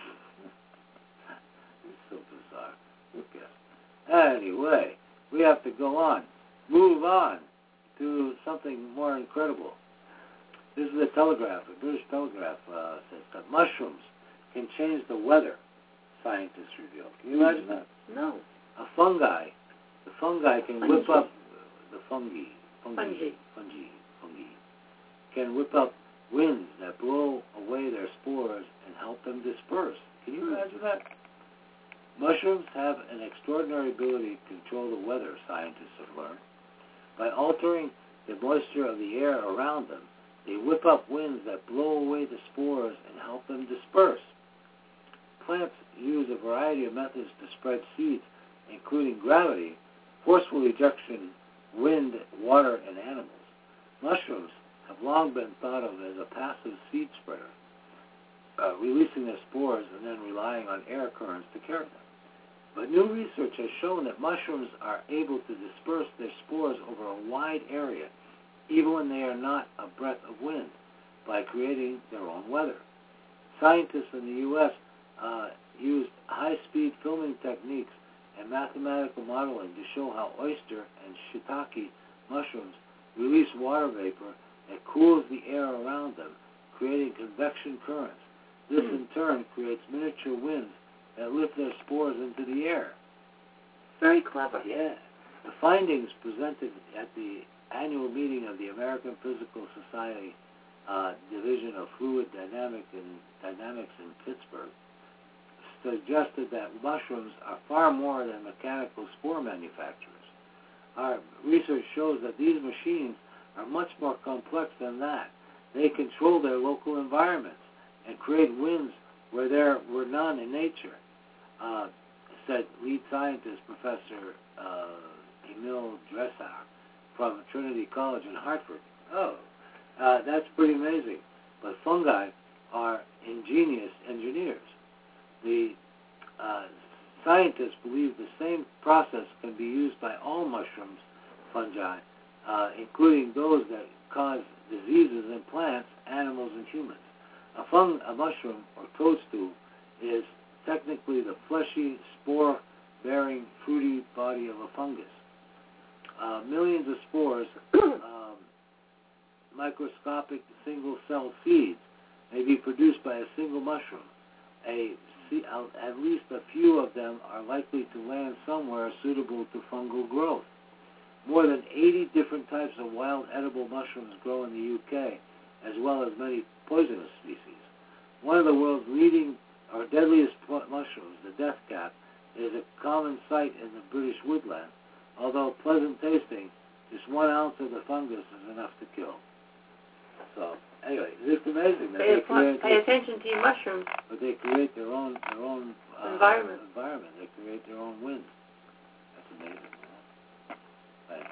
it's so bizarre. Who cares? Anyway, we have to move on to something more incredible. This is the Telegraph. The British Telegraph says that mushrooms can change the weather, scientists reveal. Can you imagine that? No. The fungi can whip up the fungi can whip up winds that blow away their spores and help them disperse. Can you imagine that? Mushrooms have an extraordinary ability to control the weather, scientists have learned. By altering the moisture of the air around them, they whip up winds that blow away the spores and help them disperse. Plants use a variety of methods to spread seeds, including gravity, forceful ejection, wind, water, and animals. Mushrooms have long been thought of as a passive seed spreader, releasing their spores and then relying on air currents to carry them. But new research has shown that mushrooms are able to disperse their spores over a wide area, even when they are not a breath of wind, by creating their own weather. Scientists in the U.S. Used high-speed filming techniques and mathematical modeling to show how oyster and shiitake mushrooms release water vapor that cools the air around them, creating convection currents. This, in turn, creates miniature winds that lift their spores into the air. Very clever. Yeah. The findings presented at the annual meeting of the American Physical Society Division of Fluid Dynamics in Pittsburgh suggested that mushrooms are far more than mechanical spore manufacturers. Our research shows that these machines are much more complex than that. They control their local environments and create winds where there were none in nature, said lead scientist Professor Emil Dresser from Trinity College in Hartford. Oh, that's pretty amazing. But fungi are ingenious engineers. The scientists believe the same process can be used by all mushrooms, fungi, including those that cause diseases in plants, animals, and humans. A mushroom, or toadstool, is technically the fleshy, spore-bearing, fruity body of a fungus. Millions of spores, microscopic single-cell seeds, may be produced by a single mushroom. At least a few of them are likely to land somewhere suitable to fungal growth. More than 80 different types of wild edible mushrooms grow in the UK, as well as many poisonous species. One of the world's leading or deadliest mushrooms, the death cap, is a common sight in the British woodland. Although pleasant tasting, just 1 ounce of the fungus is enough to kill. So, anyway, it's amazing that they create. Pay attention to your mushrooms. But they create their own environment. They create their own wind. That's amazing. Right.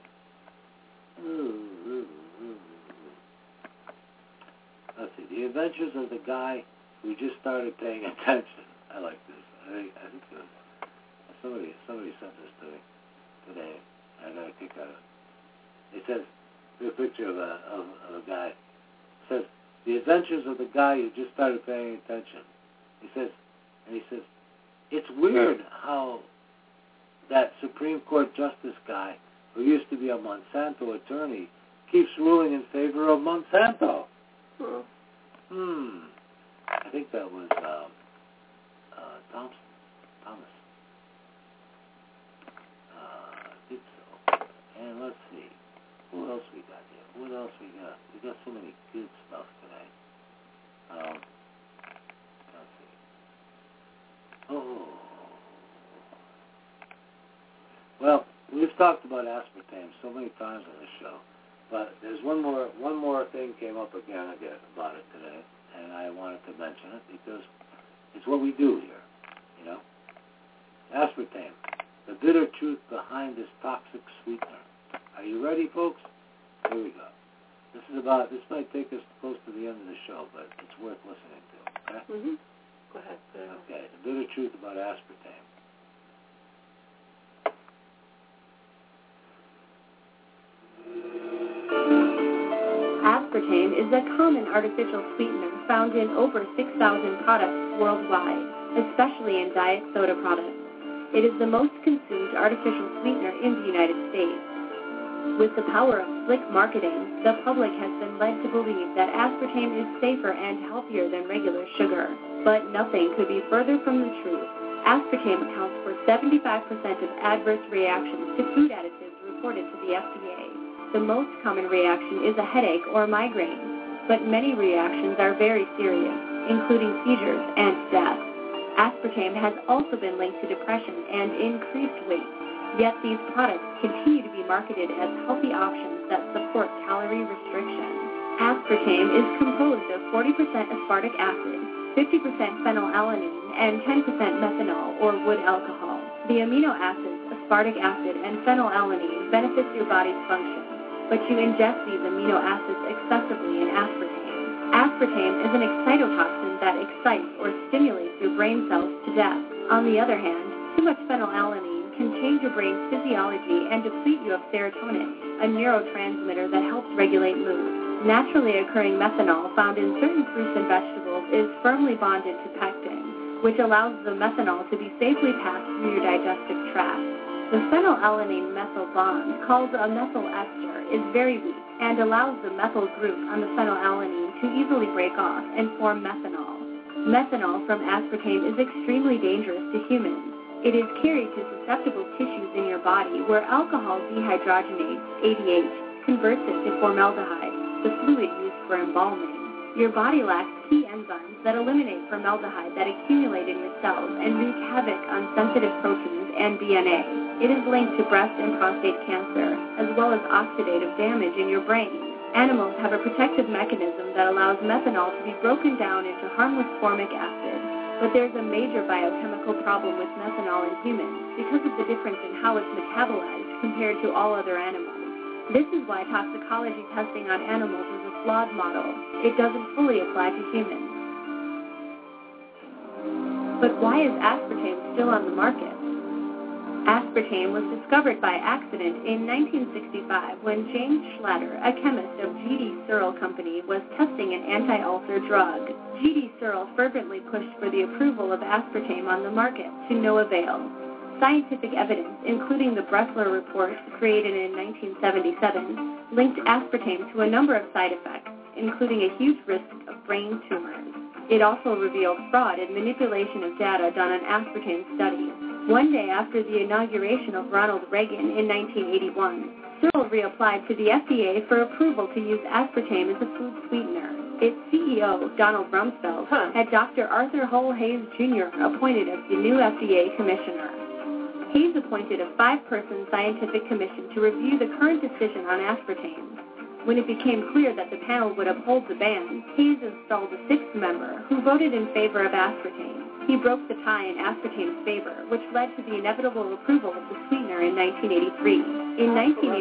Let's see. The Adventures of the Guy Who Just Started Paying Attention. I like this. I think somebody sent this to me today. I got a kick out of it. It says, there's a picture of a guy. It says, The Adventures of the Guy Who Just Started Paying Attention. He says, it's weird how that Supreme Court Justice guy, who used to be a Monsanto attorney, keeps ruling in favor of Monsanto. I think that was Thomas. I think so. And let's see. Who else we got here? What else we got? We got so many good stuff today. Let's see. Well, we've talked about aspartame so many times on this show, but there's one more thing came up again about it today, and I wanted to mention it because it's what we do here, you know. Aspartame, the bitter truth behind this toxic sweetener. Are you ready, folks? Here we go. This might take us close to the end of the show, but it's worth listening to. Okay? Mm-hmm. Go ahead. Okay, the bitter truth about aspartame. Aspartame is a common artificial sweetener found in over 6,000 products worldwide, especially in diet soda products. It is the most consumed artificial sweetener in the United States. With the power of slick marketing, the public has been led to believe that aspartame is safer and healthier than regular sugar. But nothing could be further from the truth. Aspartame accounts for 75% of adverse reactions to food additives reported to the FDA. The most common reaction is a headache or migraine, but many reactions are very serious, including seizures and death. Aspartame has also been linked to depression and increased weight, yet these products continue to be marketed as healthy options that support calorie restriction. Aspartame is composed of 40% aspartic acid, 50% phenylalanine, and 10% methanol or wood alcohol. The amino acids, aspartic acid, and phenylalanine benefit your body's function, but you ingest these amino acids excessively in aspartame. Aspartame is an excitotoxin that excites or stimulates your brain cells to death. On the other hand, too much phenylalanine can change your brain's physiology and deplete you of serotonin, a neurotransmitter that helps regulate mood. Naturally occurring methanol found in certain fruits and vegetables is firmly bonded to pectin, which allows the methanol to be safely passed through your digestive tract. The phenylalanine methyl bond, called a methyl ester, is very weak and allows the methyl group on the phenylalanine to easily break off and form methanol. Methanol from aspartame is extremely dangerous to humans. It is carried to susceptible tissues in your body where alcohol dehydrogenase, ADH, converts it to formaldehyde, the fluid used for embalming. Your body lacks key enzymes that eliminate formaldehyde that accumulate in your cells and wreak havoc on sensitive proteins and DNA. It is linked to breast and prostate cancer, as well as oxidative damage in your brain. Animals have a protective mechanism that allows methanol to be broken down into harmless formic acid, but there's a major biochemical problem with methanol in humans because of the difference in how it's metabolized compared to all other animals. This is why toxicology testing on animals is a flawed model. It doesn't fully apply to humans. But why is aspartame still on the market? Aspartame was discovered by accident in 1965 when James Schlatter, a chemist of G.D. Searle Company, was testing an anti-ulcer drug. G.D. Searle fervently pushed for the approval of aspartame on the market, to no avail. Scientific evidence, including the Bressler report created in 1977, linked aspartame to a number of side effects, including a huge risk of brain tumors. It also revealed fraud and manipulation of data done on aspartame studies. One day after the inauguration of Ronald Reagan in 1981, Searle reapplied to the FDA for approval to use aspartame as a food sweetener. Its CEO, Donald Rumsfeld, had Dr. Arthur Hull Hayes Jr. appointed as the new FDA commissioner. Hayes appointed a 5-person scientific commission to review the current decision on aspartame. When it became clear that the panel would uphold the ban, Hayes installed a 6th member who voted in favor of aspartame. He broke the tie in aspartame's favor, which led to the inevitable approval of the sweetener in 1983. In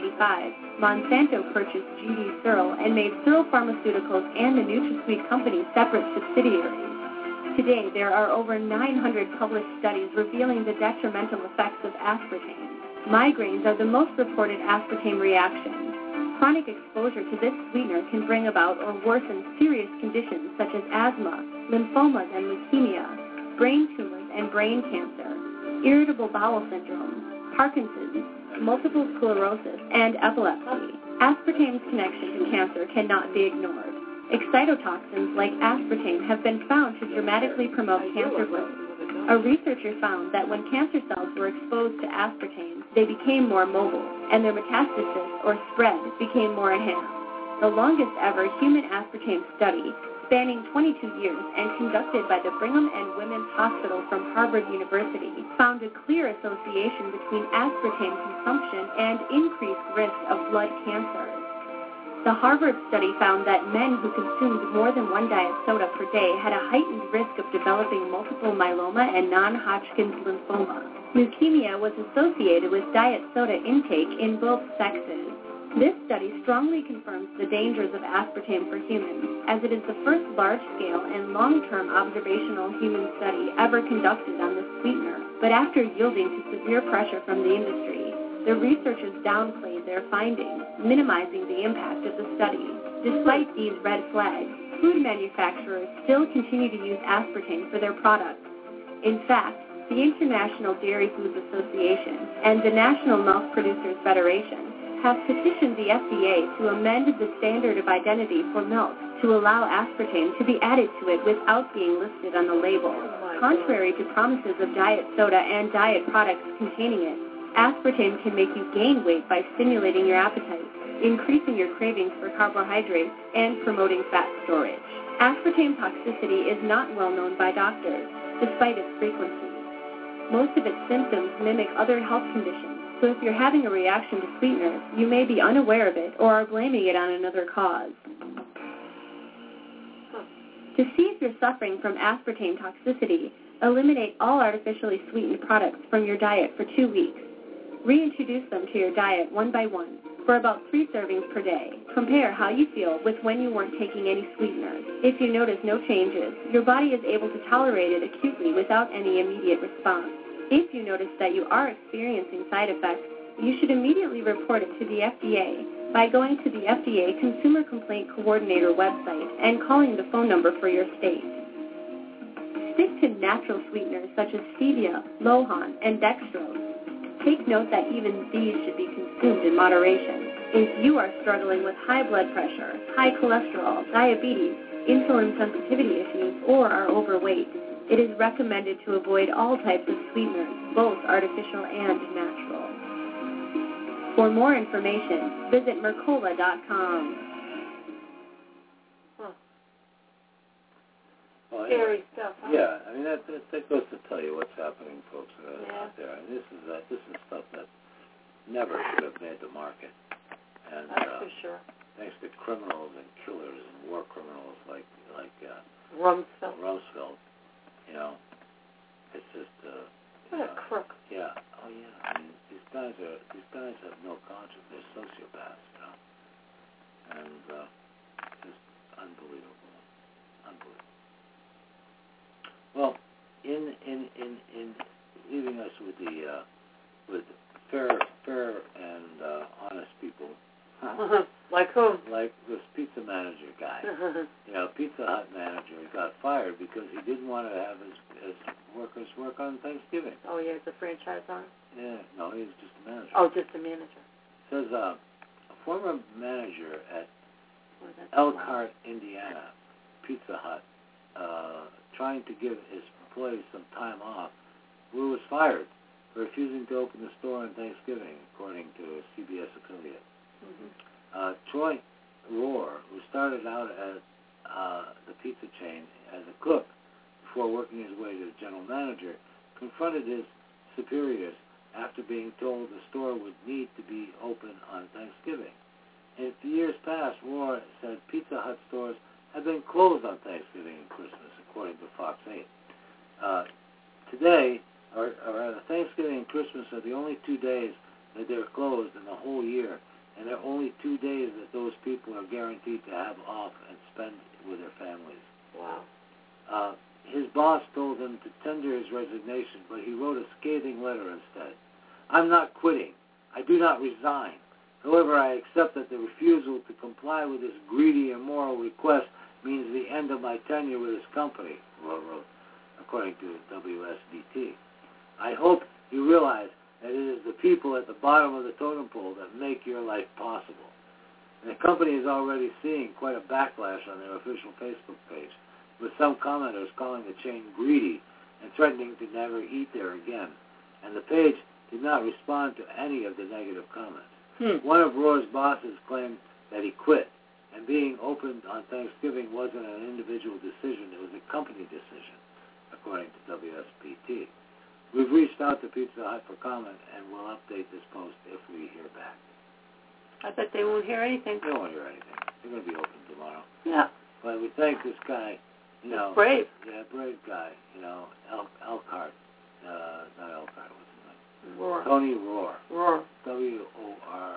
1985, Monsanto purchased G.D. Searle and made Searle Pharmaceuticals and the NutraSweet Company separate subsidiaries. Today, there are over 900 published studies revealing the detrimental effects of aspartame. Migraines are the most reported aspartame reaction. Chronic exposure to this sweetener can bring about or worsen serious conditions such as asthma, lymphomas and leukemia, brain tumors and brain cancer, irritable bowel syndrome, Parkinson's, multiple sclerosis, and epilepsy. Aspartame's connection to cancer cannot be ignored. Excitotoxins like aspartame have been found to dramatically promote cancer growth. A researcher found that when cancer cells were exposed to aspartame, they became more mobile, and their metastasis or spread became more enhanced. The longest ever human aspartame study, spanning 22 years and conducted by the Brigham and Women's Hospital from Harvard University, found a clear association between aspartame consumption and increased risk of blood cancer. The Harvard study found that men who consumed more than 1 diet soda per day had a heightened risk of developing multiple myeloma and non-Hodgkin's lymphoma. Leukemia was associated with diet soda intake in both sexes. This study strongly confirms the dangers of aspartame for humans, as it is the first large-scale and long-term observational human study ever conducted on this sweetener. But after yielding to severe pressure from the industry, the researchers downplayed their findings, minimizing the impact of the study. Despite these red flags, food manufacturers still continue to use aspartame for their products. In fact, the International Dairy Foods Association and the National Milk Producers Federation have petitioned the FDA to amend the standard of identity for milk to allow aspartame to be added to it without being listed on the label. Contrary to promises of diet soda and diet products containing it, aspartame can make you gain weight by stimulating your appetite, increasing your cravings for carbohydrates, and promoting fat storage. Aspartame toxicity is not well known by doctors, despite its frequency. Most of its symptoms mimic other health conditions, so if you're having a reaction to sweeteners, you may be unaware of it or are blaming it on another cause. To see if you're suffering from aspartame toxicity, eliminate all artificially sweetened products from your diet for 2 weeks. Reintroduce them to your diet one by one for about 3 servings per day. Compare how you feel with when you weren't taking any sweeteners. If you notice no changes, your body is able to tolerate it acutely without any immediate response. If you notice that you are experiencing side effects, you should immediately report it to the FDA by going to the FDA Consumer Complaint Coordinator website and calling the phone number for your state. Stick to natural sweeteners such as stevia, lohan, and dextrose. Take note that even these should be consumed in moderation. If you are struggling with high blood pressure, high cholesterol, diabetes, insulin sensitivity issues, or are overweight, it is recommended to avoid all types of sweeteners, both artificial and natural. For more information, visit Mercola.com. Well, Scary stuff, huh? Yeah, I mean, that goes to tell you what's happening, folks, out there. And this is stuff that never should have made the market. And that's for sure. Thanks to criminals and killers and war criminals like Rumsfeld. You know, it's just what a crook. Yeah. Oh yeah. I mean, these guys have no conscience. They're sociopaths. and just unbelievable. Well, in leaving us with the with fair and honest people. Like whom? Like this pizza manager guy. Pizza Hut manager got fired because he didn't want to have his workers work on Thanksgiving. Oh, yeah, it's a franchise owner? Yeah, no, he was just a manager. Oh, just a manager. Says a former manager at Elkhart, Indiana, Pizza Hut, trying to give his employees some time off, who was fired for refusing to open the store on Thanksgiving, according to a CBS affiliate. Mm-hmm. Troy Rohr, who started out at the pizza chain as a cook before working his way to general manager, confronted his superiors after being told the store would need to be open on Thanksgiving. In the years past, Rohr said Pizza Hut stores have been closed on Thanksgiving and Christmas, according to Fox 8. Today, or Thanksgiving and Christmas are the only 2 days that they're closed in the whole year, and they're only 2 days that those people are guaranteed to have off and spend with their families. Wow. His boss told him to tender his resignation, but he wrote a scathing letter instead. I'm not quitting. I do not resign. However, I accept that the refusal to comply with this greedy, immoral request means the end of my tenure with this company, Rohr wrote, according to WSBT. I hope you realize that it is the people at the bottom of the totem pole that make your life possible. And the company is already seeing quite a backlash on their official Facebook page, with some commenters calling the chain greedy and threatening to never eat there again. And the page did not respond to any of the negative comments. One of Rohr's bosses claimed that he quit, and being opened on Thanksgiving wasn't an individual decision, it was a company decision, according to WSBT. We've reached out to Pizza Hut for comment, and we'll update this post if we hear back. I bet they won't hear anything. They won't hear anything. They're going to be open tomorrow. Yeah. But we thank this guy, He's brave. Yeah, brave guy, Elkhart. Not Elkhart, what's his name? Rohr. Tony Rohr. Rohr. W-O-H-R.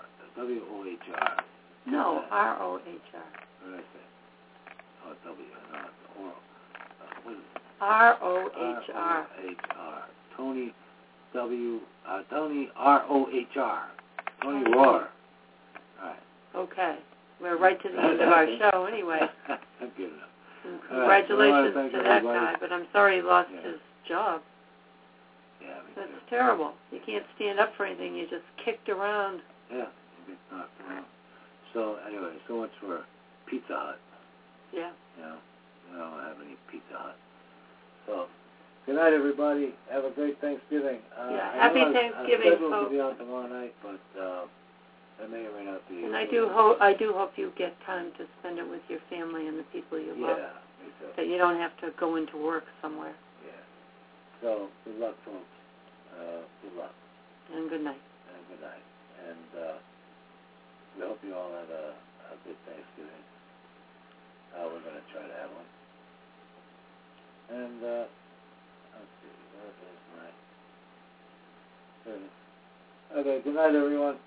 No, R-O-H-R. What did I say? Oh, W. No, it's oral. What is it? R-O-H-R. R-O-H-R. Tony R-O-H-R. Tony Rohr. All right. Okay. We're right to the end of our show anyway. Good enough. And congratulations to that guy, but I'm sorry he lost his job. Yeah, That's terrible. You can't stand up for anything. You're just kicked around. Yeah, you get knocked around. So anyway, so much for Pizza Hut. Yeah. We don't have any Pizza Hut. So, good night, everybody. Have a great Thanksgiving. Happy Thanksgiving, I'm scheduled folks. to be on tomorrow night, but I may or may not be. And I do hope you get time to spend it with your family and the people you love. Yeah, me too. That you don't have to go into work somewhere. Yeah. So, good luck, folks. Good luck. And good night. And good night. And we hope you all have a good Thanksgiving. We're going to try to have one. And, let's see, where is my... Okay, good night, everyone.